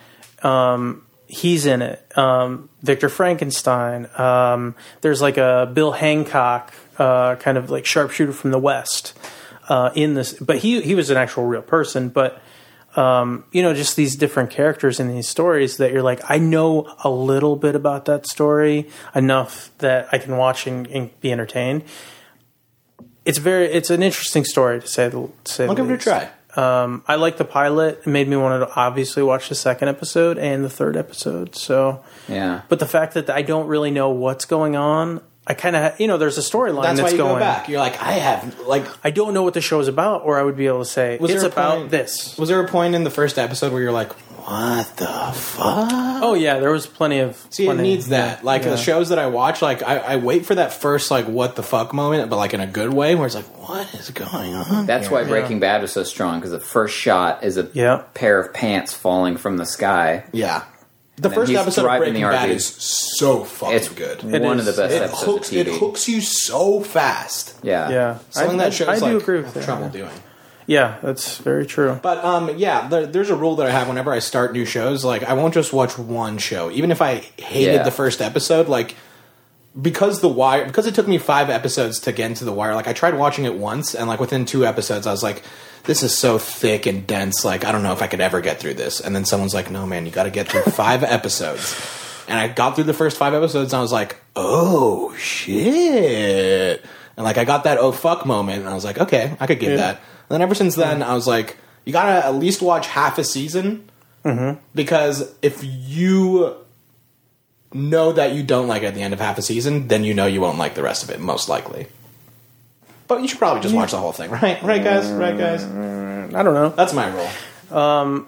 He's in it. Um, Victor Frankenstein. Um, there's like a Bill Hancock, uh, kind of like sharpshooter from the West, uh, in this. But he he was an actual real person. But um, you know, just these different characters in these stories that you're like, I know a little bit about that story enough that I can watch and, and be entertained. It's very. It's an interesting story to say the to say I'll the give it a least. try. Um, I like the pilot. It made me want to obviously watch the second episode and the third episode. So, Yeah. but the fact that I don't really know what's going on, I kind of, you know, there's a storyline That's that's, why you going. go back. You're like, I have, like, I don't know what the show is about, or I would be able to say Was it's there a about point- this. was there a point in the first episode where you're like, what the fuck? Oh yeah, there was plenty of. See, it plenty, needs that. Like, yeah. the shows that I watch, like, I, I wait for that first, like, what the fuck moment, but, like, in a good way, where it's like, what is going on? That's here? why Breaking Bad was so strong, because the first shot is a Yeah. pair of pants falling from the sky. Yeah. The And first he's episode of driving Breaking the Bad R V. is so fucking It's good. It one is. of the best It episodes hooks, of T it V. hooks you so fast. Yeah. Yeah, Something I, that shows, I, I like, do agree with have that. trouble doing. Yeah, that's very true. But um, yeah, there, there's a rule that I have whenever I start new shows. Like, I won't just watch one show, even if I hated Yeah. the first episode. Like, because the Wire, because it took me five episodes to get into the Wire. Like, I tried watching it once, and like within two episodes, I was like, "This is so thick and dense. Like, I don't know if I could ever get through this." And then someone's like, "No, man, you got to get through five episodes." And I got through the first five episodes, and I was like, "Oh shit!" And like, I got that "oh fuck" moment, and I was like, "Okay, I could give Yeah. that." And then ever since then, I was like, you gotta at least watch half a season. Mm-hmm. Because if you know that you don't like it at the end of half a season, then you know you won't like the rest of it, most likely. But you should probably just watch the whole thing, right? Right, guys? Right, guys? I don't know. That's my rule.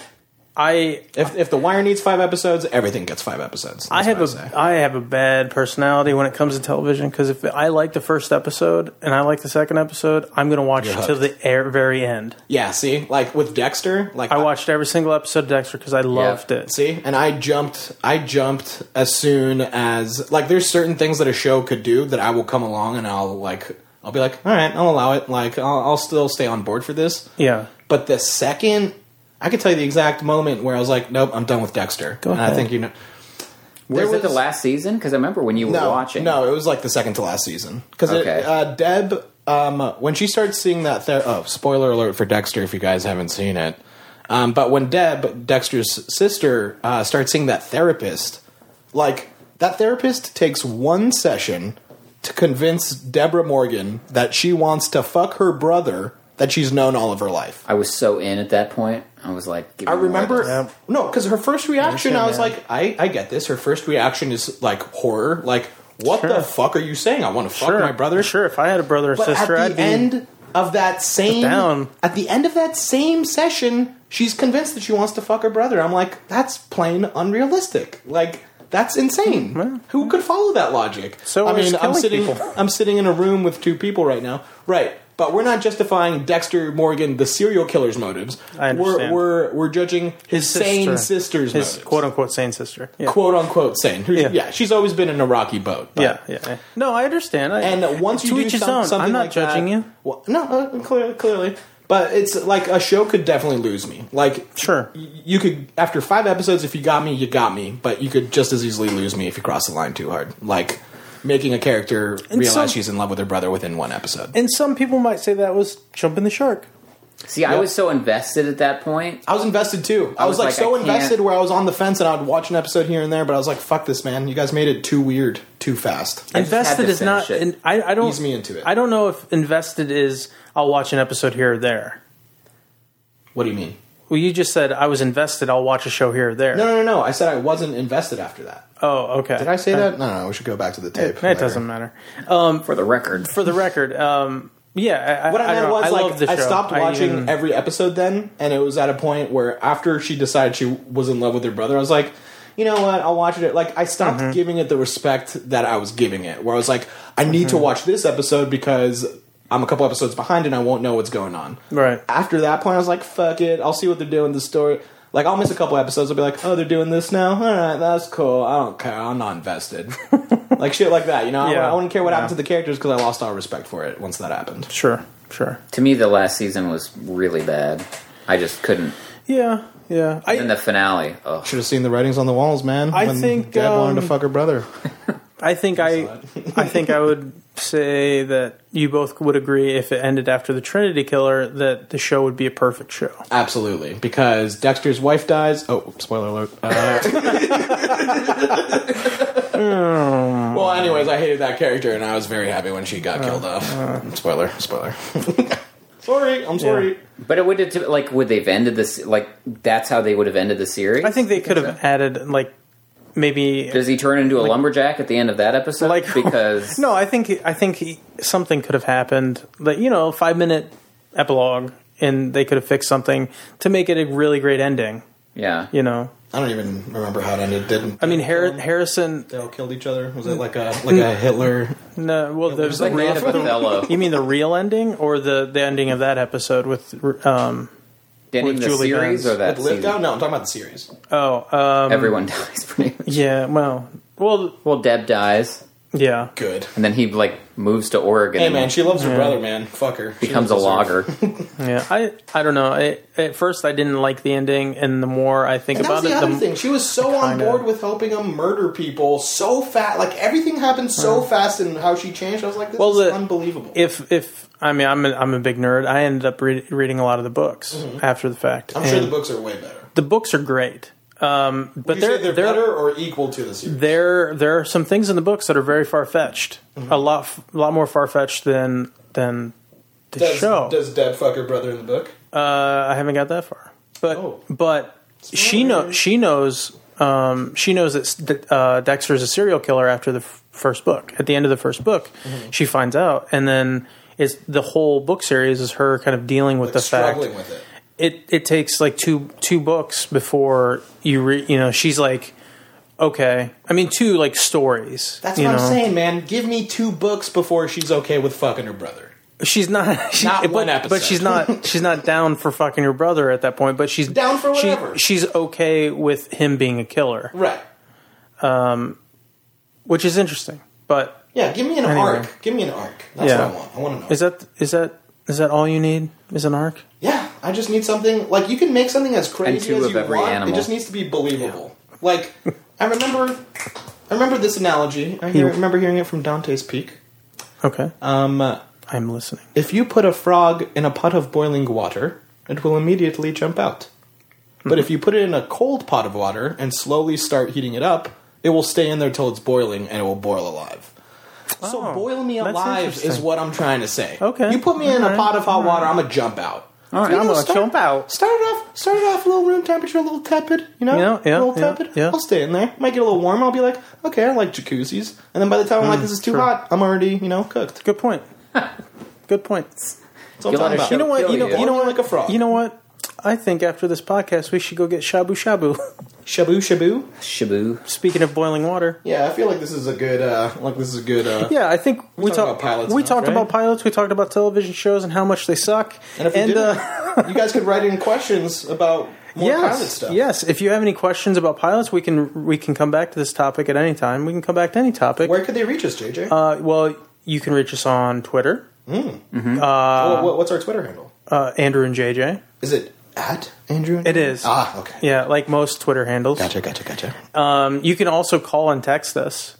I If if The Wire needs five episodes, everything gets five episodes. I That's have what a say. I have a bad personality when it comes to television because if I like the first episode and I like the second episode, I'm going to watch You're to hooked. the air, very end. Yeah, see? Like, with Dexter, like... I watched every single episode of Dexter because I loved it. See, and I jumped. I jumped as soon as like. There's certain things that a show could do that I will come along and I'll like. I'll be like, all right, I'll allow it. Like, I'll, I'll still stay on board for this. Yeah, But the second, I could tell you the exact moment where I was like, nope, I'm done with Dexter. Go and I ahead. think you know. Was There it the was- last season? Because I remember when you were No, watching. no, it was like the second to last season because Okay. uh, Deb, um, when she starts seeing that, ther- oh, spoiler alert for Dexter if you guys haven't seen it. Um, but when Deb, Dexter's sister, uh, starts seeing that therapist, like that therapist takes one session to convince Deborah Morgan that she wants to fuck her brother that she's known all of her life. I was so in at that point. I was like, give I me more of remember, this. Yeah. no, because her first reaction, Yeah, I was man. like, I, I get this. Her first reaction is like horror. Like, what Sure. the fuck are you saying? I want to fuck sure, my brother. Sure, if I had a brother or But sister, at I'd the be end of that same, down. at the end of that same session, she's convinced that she wants to fuck her brother. I'm like, that's plain unrealistic. Like, that's insane. Well, Who could follow that logic? So I is mean, I'm killing sitting, people. I'm sitting in a room with two people right now, right? But we're not justifying Dexter Morgan, the serial killer's motives. I understand. We're we're, we're judging his, sane sister. sister's his motives. quote unquote sane sister. Yeah, quote unquote sane. Who's, yeah. Yeah. she's always been in a rocky boat. but- yeah, yeah, yeah. No, I understand. I, And once you to do each his some- own. something I'm not like judging that- you. Well, no, uh, clearly, clearly. But it's like a show could definitely lose me. Like, Sure. y- you could, after five episodes, if you got me, you got me. But you could just as easily lose me if you cross the line too hard. Like, making a character And realize some- she's in love with her brother within one episode. And some people might say that was jumping the shark. See, I was so invested at that point. I was invested too. I, I was, was like, like, so I can't- invested where I was on the fence and I'd watch an episode here and there, but I was like, fuck this, man. You guys made it too weird, too fast. I just had Invested to is not. finish it. And I, I don't Ease me into it. I don't know if invested is. I'll watch an episode here or there. What do you mean? Well, you just said I was invested. I'll watch a show here or there. No, no, no, no. I said I wasn't invested after that. Oh, okay. Did I say that? No, no, no. We should go back to the tape. It, later. doesn't matter. For the record. For the record, um, yeah. I, What I, I, meant don't know. was, I like, love the I show. stopped I watching even- every episode then, and it was at a point where after she decided she was in love with her brother, I was like, you know what, I'll watch it. Like, I stopped Mm-hmm. giving it the respect that I was giving it, where I was like, I need to Mm-hmm. watch this episode because I'm a couple episodes behind and I won't know what's going on. Right. After that point, I was like, fuck it, I'll see what they're doing, the story. Like, I'll miss a couple episodes, I'll be like, oh, they're doing this now? Alright, that's cool, I don't care, I'm not invested. Like, shit like that, you know? Yeah. I, I wouldn't care what Yeah. happened to the characters because I lost all respect for it once that happened. Sure. Sure. To me, the last season was really bad. I just couldn't. Yeah. Yeah. I. And the finale. Oh, Should have seen the writings on the walls, man. I when think, Dad wanted to um, fuck her brother. I think I. I think I would say that you both would agree if it ended after the Trinity Killer that the show would be a perfect show. Absolutely, because Dexter's wife dies. Oh, spoiler alert. Uh, well, anyways, I hated that character, and I was very happy when she got killed off. Spoiler, spoiler. Sorry, I'm sorry. but it would have like would they've ended this like that's how they would have ended the series. I think they could have added like maybe. Does he turn into a lumberjack at the end of that episode? Like because no, I think I think he, something could have happened. Like you know, five minute epilogue, and they could have fixed something to make it a really great ending. yeah, You know, I don't even remember how it ended. Didn't I mean, Har- Harrison. they all killed each other? Was it like a like a Hitler? No, well, there's like the the end of real. Othello. You mean the real ending or the the ending of that episode with? Um, Ending with the Julie series Benz. or that With Lithgow? season? No, I'm talking about the series. oh, um, Everyone dies pretty much. yeah. Well, well, Well, Deb dies, yeah. Good. and then he like moves to Oregon. Hey, and man, she loves her brother, man. Fuck her. She becomes a loves her. logger. Yeah, I I don't know. I, at first, I didn't like the ending, and the more I think And that was about the it, other thing. She was so on kinda- board with helping him murder people so fast. Like, everything happened so fast and how she changed. I was like, this Well, is the- unbelievable. if if I mean, I'm a, I'm a big nerd. I ended up re- reading a lot of the books after the fact. I'm sure and the books are way better. the books are great, um, but Would you they're say they're, they're better or equal to the series? there there are some things in the books that are very far fetched. A lot f- lot more far fetched than than the Does, show. does Deb fuck her brother in the book? Uh, I haven't got that far, but Oh. but she know she knows um, she knows that uh, Dexter is a serial killer after the f- first book. At the end of the first book, Mm-hmm. she finds out, and then it's the whole book series is her kind of dealing with Like, the fact. struggling with it. It it takes like two two books before you re, you know she's like okay. I mean two like stories. That's you what know? I'm saying, man. Give me two books before she's okay with fucking her brother. She's not. She, Not but, one episode. But she's not. She's not down for fucking her brother at that point. But she's Down for she- whatever. she's okay with him being a killer, Right. which is interesting. But Yeah, give me an Anyway. arc. Give me an arc. That's Yeah. what I want. I want to know. is that is that is that all you need? Is an arc? Yeah, I just need something like you can make something as crazy two as of you every want. animal. It just needs to be believable. Like I remember, I remember this analogy. I hear, remember hearing it from Dante's Peak. Okay, Um, uh, I'm listening. if you put a frog in a pot of boiling water, it will immediately jump out. But if you put it in a cold pot of water and slowly start heating it up, it will stay in there till it's boiling and it will boil alive. So Oh, boil me that's alive interesting. is what I'm trying to say. Okay. You put me in a Alright. pot of hot water, I'm gonna jump out. All right, You I'm know, gonna start- jump out. Start it off, start it off a little room temperature, a little tepid. You know, Yeah, yeah, a little yeah, tepid. yeah. I'll stay in there. Might get a little warm. I'll be like, okay, I like jacuzzis. And then by the time I'm like, this is too sure. hot, I'm already, you know, cooked. Good point. Good point. That's what You'll I'm let talking a about. show You know what? kill You know. you. You know Boil me what? like a frog. You know what? I think after this podcast, we should go get shabu shabu. Shabu shabu. Shabu. Speaking of boiling water. Yeah, I feel like this is a good. uh Like this is a good. uh Yeah, I think we, talked talk- about pilots We enough, talked right? about pilots. We talked about television shows and how much they suck. And if you and didn't, uh, you guys could write in questions about more pilot yes, stuff. yes. If you have any questions about pilots, we can we can come back to this topic at any time. We can come back to any topic. Where could they reach us, J J? Uh, well, you can reach us on Twitter, oh, what, what's our Twitter handle? uh, Andrew and J J. Is it at Andrew? It is. Ah, okay. Yeah, like most Twitter handles. Gotcha, gotcha, gotcha. Um, you can also call and text us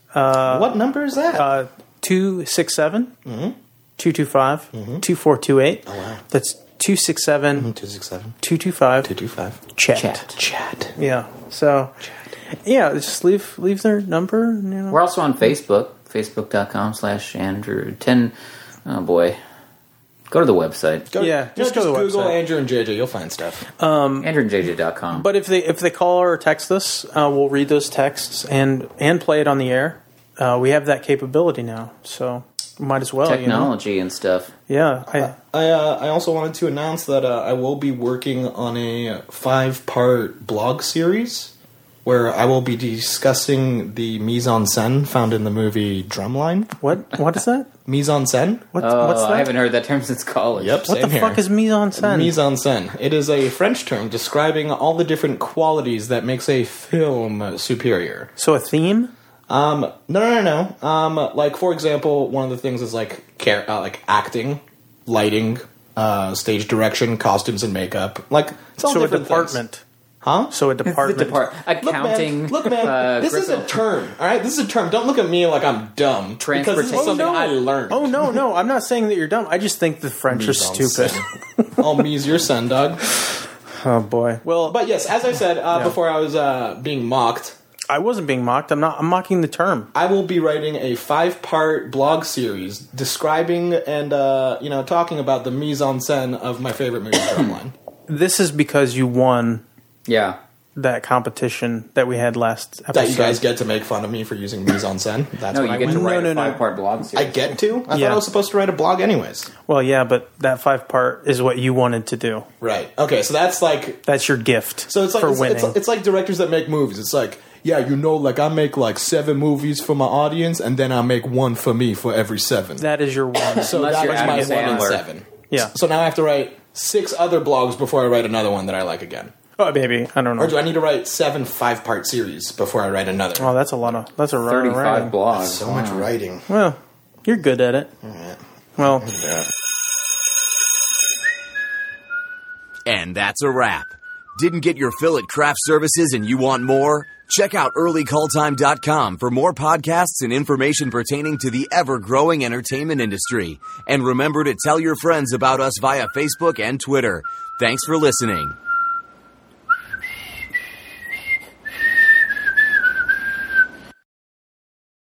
Uh, what number is that? Uh, two six seven, two two five, two four two eight. Oh, wow. That's two six seven, two six seven, two two five, two two five. Chat. Chat. Chat. Yeah. So, yeah, just leave leave their number. You know. We're also on Facebook, facebook.com slash Andrew ten. Oh, boy. Go to the website. Go, Yeah, just, just go to the Google website. Andrew and J J. You'll find stuff. Andrew and J J dot com. But if they if they call or text us, uh, we'll read those texts and and play it on the air. Uh, we have that capability now, so might as well. Technology You know? and stuff. Yeah. I, I uh, I also wanted to announce that uh, I will be working on a five part blog series where I will be discussing the mise en scène found in the movie Drumline. what what is that? Mise en scène? What, Oh, what's that? I haven't heard that term since college. Yep. What the same here. fuck is mise en scène? Mise en scène. It is a French term describing all the different qualities that makes a film superior. So a theme? Um, no, no, no, no. Um, like for example, one of the things is like care, uh, like acting, lighting, uh, stage direction, costumes and makeup. Like it's all So a different department. things. Huh? So a The department. depart- Look, accounting. man. Look, man. uh, this is a Griffin. term. All right, this is a term. Don't look at me like I'm dumb. Because this is Transportation. something Oh, no. I learned. Oh no, no! I'm not saying that you're dumb. I just think the French are Mise en stupid. scène. I'll mise your son, dog. Oh boy. Well, But yes, as I said uh, Yeah. before, I was uh, being mocked. I wasn't being mocked. I'm not. I'm mocking the term. I will be writing a five-part blog series describing and uh, you know talking about the mise en scène of my favorite movie, Drumline. This is because you won Yeah. that competition that we had last episode. That you guys get to make fun of me for using mise en scène. That's No, what you I get to win. write No, a no, no. five-part blog I series. get to. I Yeah. thought I was supposed to write a blog anyways. Well, yeah, but that five part is what you wanted to do. Right. Okay. So that's like. That's your gift. So it's like for it's, winning. it's, it's like directors that make movies. It's like. Yeah, you know, like I make like seven movies for my audience, and then I make one for me for every seven. that is your one. So Unless that you're was my Adam one in Sandler. seven. Yeah. So now I have to write six other blogs before I write another one that I like again. Oh, baby, I don't know. Or do I need to write seven five-part series before I write another? Oh, that's a lot of. That's a thirty-five writing. blogs. so much writing. Well, you're good at it. Well, And that's a wrap. Didn't get your fill at craft services and you want more? Check out early call time dot com for more podcasts and information pertaining to the ever-growing entertainment industry. And remember to tell your friends about us via Facebook and Twitter. Thanks for listening.